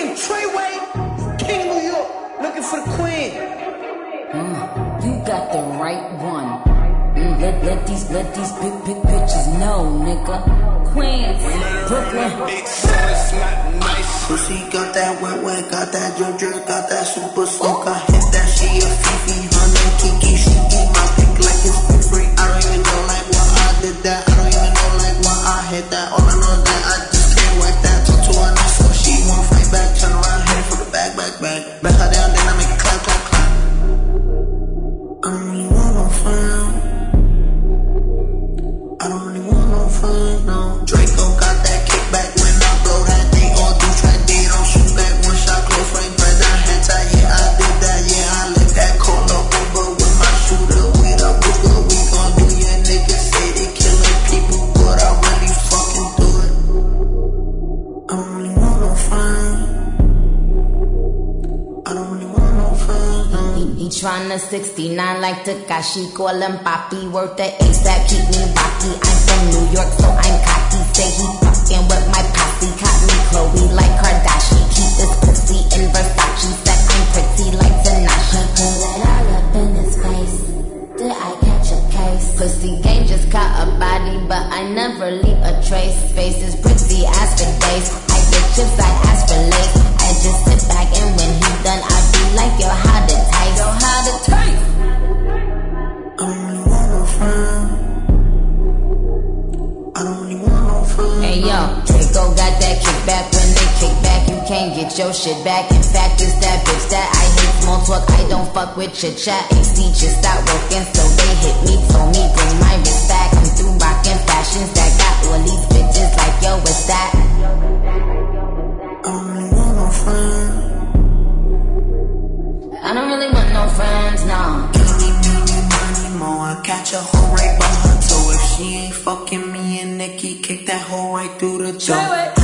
King Treyway, King New York, looking for the queen. You got the right one. Let these big bitches know, nigga. Queens, Brooklyn. Pussy got that wet, got that drip, got that super soak. I hit that, she a Fifi, honey, Kiki, she eat my pick like it's free. I don't even know like why I did that. I don't even know like why I hit that. All I know is that I just can't whack that. Talk to her nice, so she won't fight back. Turn around, head for the back. Back her down, then I make it clap. I don't really want no fun. I don't really want no fun, no. Draco got that kickback when I blow that thing. All do track, they don't shoot back. One shot, close range, press down, head tight. Yeah, I did that, yeah, I let that call up over with my shooter. With a booger, we gon' do your niggas say they killing people, but I really fucking do it. I don't really want no fun. I don't really want no fun, no. He tryna 69 like Takashi, call him Papi, worth the ASAP, keep me rocky. I'm from New York, so I'm cocky. Say he fucking with my posse, caught me Chloe like Kardashian. Keep this pussy in Versace, said I'm pretty like Tanashi. Put it all up in his face, did I catch a case? Pussy game just caught a body, but I never leave a trace. Face is pretty as for days, I get chips, I ask for lace. I just sit back and when he done, I be like, yo, how to taste? Yo, how to taste? I don't really want no fun. I don't really want no fun. Hey yo, Draco got that kickback. When they kick back, you can't get your shit back. In fact, it's that bitch that I hate small talk. I don't fuck with chit chat. AC just stopped working, so they hit me. Told me bring my wrist back. I'm through rocking fashions that got all these bitches like, yo, what's that? I don't really want no fun. I don't really want no friends, no. Money more. I catch a hoe right by her toe. If she ain't fucking me and Nikki, kick that hoe right through the door.